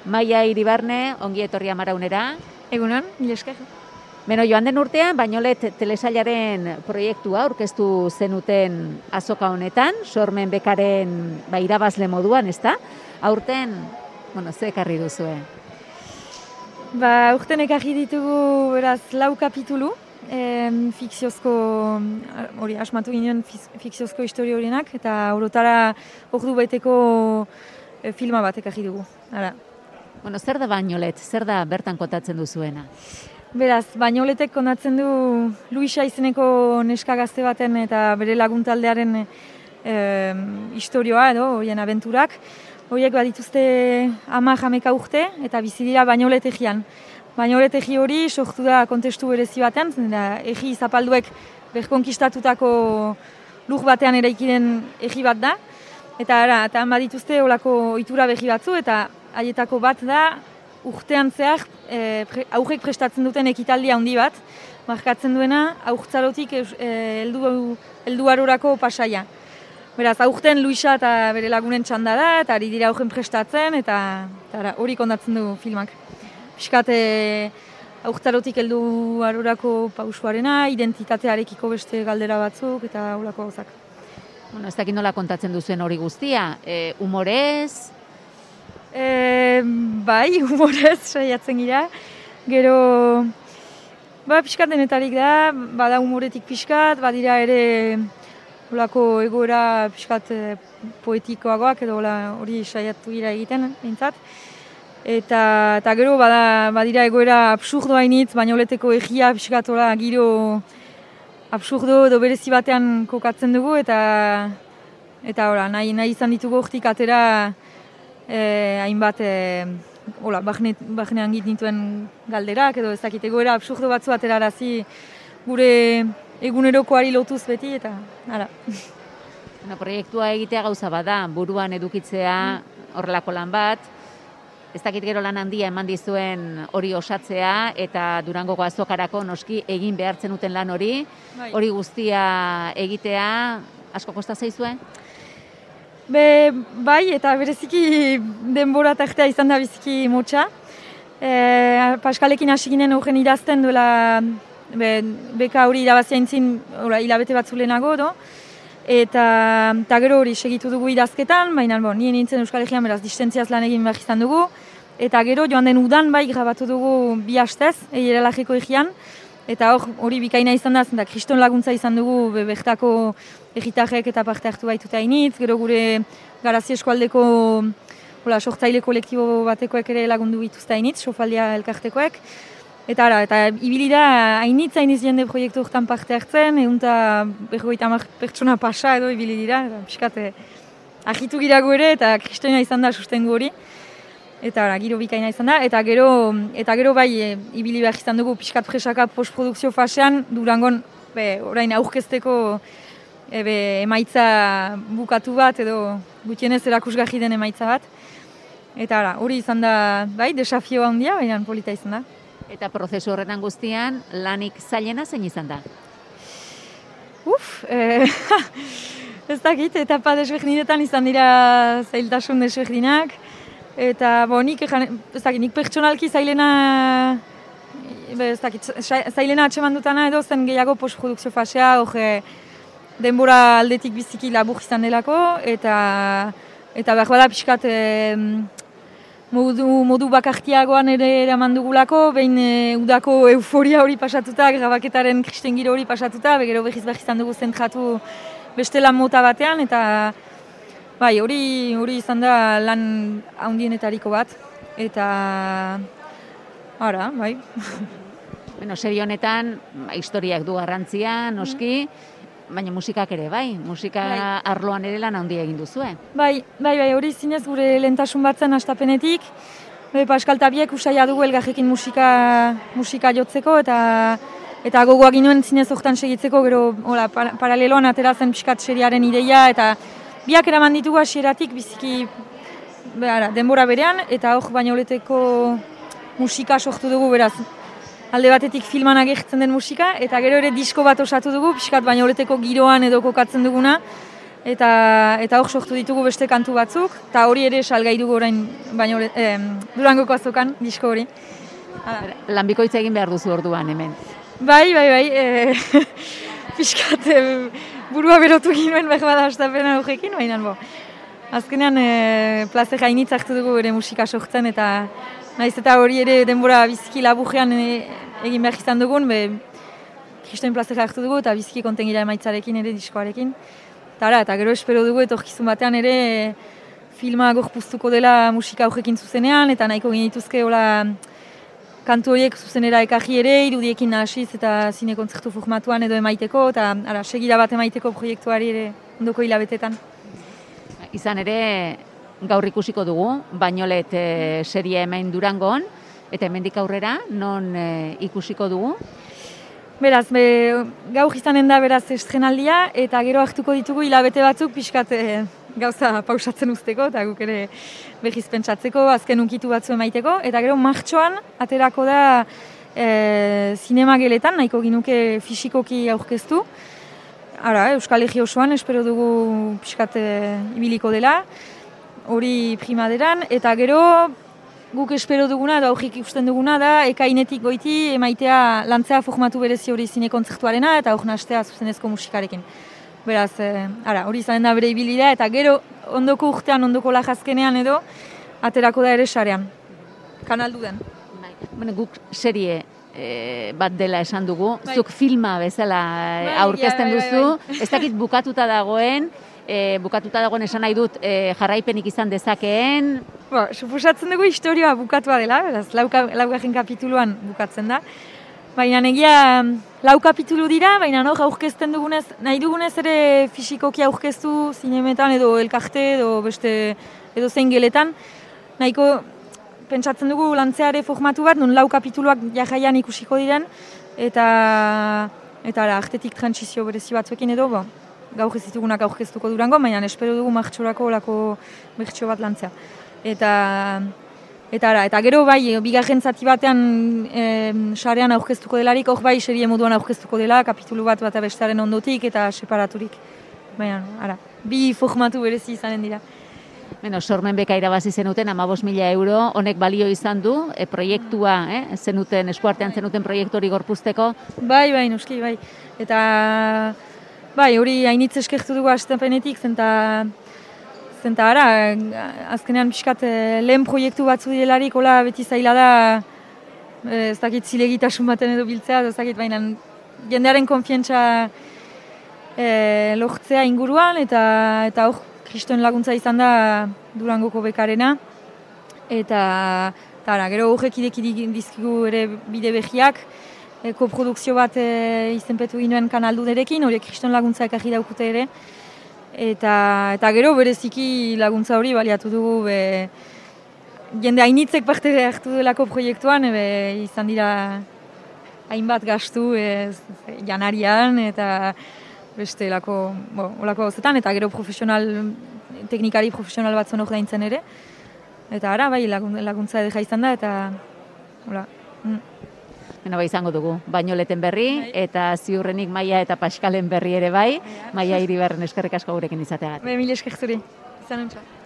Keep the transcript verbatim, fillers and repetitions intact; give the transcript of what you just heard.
Maia Iribarne, ongi etorria Maraunera. Egunon, mila esker. Beno, joan den urtean, Bañolet telesailaren proiektua aurkeztu zenuten azoka honetan, sormen bekaren ba, irabazle moduan, ezta? Aurten, bueno, ze ekarri duzue? Ba, aurten ekarri ditugu, beraz, lau kapitulu, em, fikziozko, hori, asmatu ginen fikziozko historio horienak, eta orotara ordu beteko e, filma bat ekarri dugu. Ara. Bueno, zer da Bañolet? Zer da bertan kontatzen duzuena? Beraz, Bañoletek kontatzen du Luisa izeneko neska gazte baten eta bere laguntaldearen e, historioa edo, horien abenturak. Horiek badituzte ama jameka urte eta bizi dira Bañolet egian. Bañolet egi hori sortu da kontestu berezi batean, da egi zapalduek berkonkistatutako lur batean eraikiren egi bat da. Eta ara, eta han badituzte olako ohitura behi batzu eta haietako bat da urtean zehar e, pre, aurrek prestatzen duten ekitaldi handi bat, markatzen duena aurtzarotik e, eldu, elduarorako pasaia. Beraz, aurten Luisa eta bere lagunen txanda da, eta ari dira aurren prestatzen, eta, eta hori kontatzen du filmak. Piskat e, aurtzarotik elduarorako pausuarena, identitatearekiko beste galdera batzuk, eta horako gauzak. Bueno, ez dakit nola kontatzen duzuen hori guztia, e, humorez? E, bai, humorez saiatzen gira. Gero, ba, pixkat denetarik da, bada humoretik pixkat, badira ere olako egoera pixkat e, poetikoagoak edo hori saiatu gira egiten, bintzat. Eta, eta gero, bada, badira egoera absurdo hainitz, Bañoleteko egia pixkat ola giro absurdo edo berezi batean kokatzen dugu, eta eta ora, nahi, nahi izan ditugu hortik atera Eh, hainbat eh, hola, bagnean gitnituen galderak edo ezakit egoera absurdo batzu aterarazi gure egunerokoari lotuz beti eta hala. Bueno, proiektua egitea gauza bada, buruan edukitzea horrelako lan bat, ez dakit gero lan handia eman dizuen hori osatzea eta Durangoko azokarako noski egin behartzen duten lan hori, bai. Hori guztia egitea asko kosta zaizue? Be, bai, eta bereziki denbora tartea izan da biziki motxa. E, Paskalekin hasi ginen horren idazten duela be, beka hori irabazia intzin hilabete batzu lehenago, do? Eta, eta gero hori segitu dugu idazketan, baina bon, nien nintzen Euskal Herrian beraz distentziaz lan egin behar izan dugu. Eta gero joan den udan bai grabatu dugu bi hastez, egire lagiko egian. Eta hor, hori bikaina izan da, zenta kriston laguntza izan dugu be, bertako egitarrek eta parte hartu baituta initz, gero gure Garazi eskualdeko hola, sortzaile kolektibo batekoek ere lagundu bituzta initz, Sofaldia elkartekoek. Eta ara, eta ibili da hainitz hainitz jende proiektu hortan parte hartzen, egun eta berrogeita hamar pertsona pasa edo ibili dira, eta piskate ahitu girago ere eta kristona izan da sustengu hori. Eta ara, giro bikaina izan da, eta gero, eta gero bai e, ibili behar izan dugu pixkat presaka postprodukzio fasean, Durangon be, orain aurkezteko e, be, emaitza bukatu bat edo gutienez erakusgarri den emaitza bat. Eta ara, hori izan da, bai, desafio handia, baina polita izan da. Eta prozesu horretan guztian, lanik zailena zein izan da? Uf, e, ez dakit, etapa desberdinetan izan dira zailtasun desberdinak. Eta, bo, nik, ez dakit, nik pertsonalki zailena, ez dakit, zailena atseman dutana edo zen gehiago postprodukzio fasea, hor denbora aldetik biziki labur izan delako, eta eta behar bada pixkat e, modu, modu bakartiagoan ere eraman dugulako, behin e, udako euforia hori pasatuta, grabaketaren kristengiro hori pasatuta, begero behiz behar izan dugu zentratu beste lan mota batean, eta bai, hori hori izan da lan handienetariko bat, eta ara, bai. Bueno, serie honetan, historiak du garrantzia, noski, baina musikak ere, bai, musika bai. Arloan ere lan handia egin duzue. Bai, bai, bai, hori zinez gure lehentasun batzen hastapenetik, bai, Paskal Tabiek usaia dugu elgarrekin musika, musika jotzeko, eta eta gogoak ginoen zinez hortan segitzeko, gero, hola, para, paraleloan ateratzen pixkat seriaren ideia, eta biak eraman ditugu hasieratik biziki behara, denbora berean, eta hor Bañoleteko musika sortu dugu, beraz. Alde batetik filman agertzen den musika, eta gero ere disko bat osatu dugu, pixkat Bañoleteko giroan edo kokatzen duguna, eta eta hor sortu ditugu beste kantu batzuk, eta hori ere salgai dugu orain baino eh, Durangoko azokan, disko hori. Lanbikoitza egin behar duzu orduan hemen. Bai, bai, bai, e, pixkat e, burua berotu ginoen behar bada hastapena horrekin, baina bo. Azkenean e, plazer hainitz hartu dugu ere musika sortzen, eta nahiz eta hori ere denbora biziki laburrean e, egin behar izan dugun, be, kristoen plazer hartu dugu eta biziki konten gira emaitzarekin ere diskoarekin. Eta, ara, eta gero espero dugu etorkizun batean ere e, filma gorpuztuko dela musika horrekin zuzenean, eta nahiko genituzke hola kantu horiek zuzenera ekarri ere, irudiekin nahasiz eta zine kontzertu formatuan edo emaiteko, eta ara, segira bat emaiteko proiektuari ere ondoko hilabetetan. Izan ere, gaur ikusiko dugu, Bainolet e, serie hemen Durangon, eta hemendik aurrera, non e, ikusiko dugu? Beraz, be, gaur izanen da beraz estrenaldia, eta gero hartuko ditugu hilabete batzuk pixkat e, gauza pausatzen usteko, eta guk ere behiz pentsatzeko, azken unkitu batzu emaiteko, eta gero martxoan aterako da e, zinema geletan, nahiko ginuke fisikoki aurkeztu. Ara, Euskal Herri osoan, espero dugu pixkat e, ibiliko dela, hori primaderan, eta gero guk espero duguna, da horrik ikusten duguna, da ekainetik goiti emaitea lantzea formatu berezi hori zine kontzertuarena, eta hor nastea zuzenezko musikarekin. Beraz, e, ara, hori izanen da bere ibilidea, eta gero ondoko urtean, ondoko lajazkenean edo, aterako da ere sarean. Kanal duden. Bueno, guk serie e, bat dela esan dugu, bai. Zuk filma bezala bai, aurkezten ja, bai, duzu, bai, bai. Ez dakit bukatuta dagoen, e, bukatuta dagoen esan nahi dut e, jarraipenik izan dezakeen. Ba, suposatzen dugu historioa bukatua dela, beraz, lauka, laugarren kapituluan bukatzen da. Baina egia lau kapitulu dira, baina hor aurkezten dugunez, nahi dugunez ere fisikoki aurkeztu zinemetan edo elkarte edo beste edo zein geletan. Nahiko pentsatzen dugu lantzeare formatu bat, nun lau kapituluak jarraian ikusiko diren, eta eta ara, artetik transizio berezi batzuekin edo, bo, gaur ez ditugunak aurkeztuko Durango, baina espero dugu martxorako olako bertsio bat lantzea. Eta Eta, ara, eta gero bai, bigarren zati batean e, sarean aurkeztuko delarik, hor bai serie moduan aurkeztuko dela, kapitulu bat bat bestearen ondotik eta separaturik. Baina, ara, bi formatu berezi izanen dira. Bueno, sormen beka irabazi zenuten, hamabost mila euro, honek balio izan du, e, proiektua, eh, zenuten, eskuartean zenuten proiektu hori gorpuzteko. Bai, bai, noski, bai. Eta, bai, hori hainitz eskertu dugu hastepenetik, zenta... Zenta ara, azkenean pixkat lehen proiektu batzu direlarik, hola beti zaila da, ez dakit zilegitasun baten edo biltzea, ez dakit baina jendearen konfientza e, lortzea inguruan, eta eta hor, kristoen laguntza izan da Durangoko bekarena. Eta, eta ara, gero horrek ideki dizkigu ere bide behiak, e, koprodukzio bat e, izenpetu ginoen kanaldunerekin, horiek kristoen laguntza ekarri daukute ere. Eta, eta gero bereziki laguntza hori baliatu dugu be, jende hainitzek parte hartu delako proiektuan, be, izan dira hainbat gastu ez, janarian eta beste lako, bo, olako hauzetan, eta gero profesional, teknikari profesional bat zon ordaintzen ere. Eta ara, bai, laguntza edera izan da, eta hola. Mm. Beno, bai, izango dugu, Bainoleten berri, bai. Eta ziurrenik Maia eta Paskalen berri ere bai, Maia Iribarren eskerrik asko gurekin izateagatik. Be, mil esker zuri, izan entza.